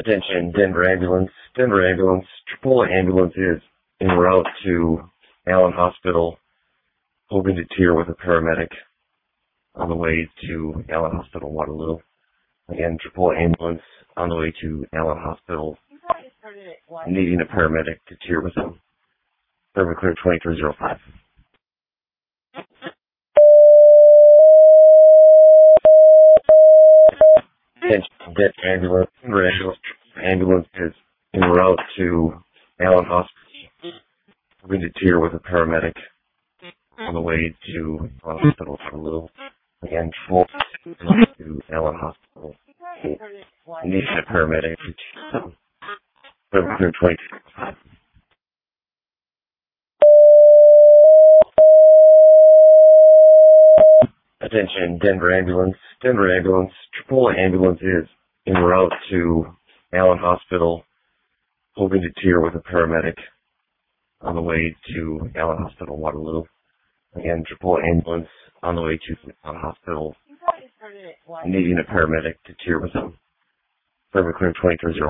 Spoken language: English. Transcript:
Attention, Denver ambulance. Denver ambulance. Triple ambulance is en route to Allen Hospital, hoping to tier with a paramedic on the way to Allen Hospital, Waterloo. Again, triple ambulance on the way to Allen Hospital, needing a paramedic to tier with them. Thermal clear 2305. Attention, Denver ambulance. Denver ambulance is en route to Allen Hospital, hoping to tier with a paramedic on the way to Allen Hospital, Waterloo. Again, triple to Allen Hospital, needing a paramedic to tier with them. Thermal clear 2305. Attention, Denver ambulance. Denver ambulance. Triple ambulance is en route to Allen Hospital, hoping to tier with a paramedic on the way to Allen Hospital, Waterloo. Again, triple ambulance on the way to Allen Hospital, needing a paramedic to tier with them. Thermal clear 2305.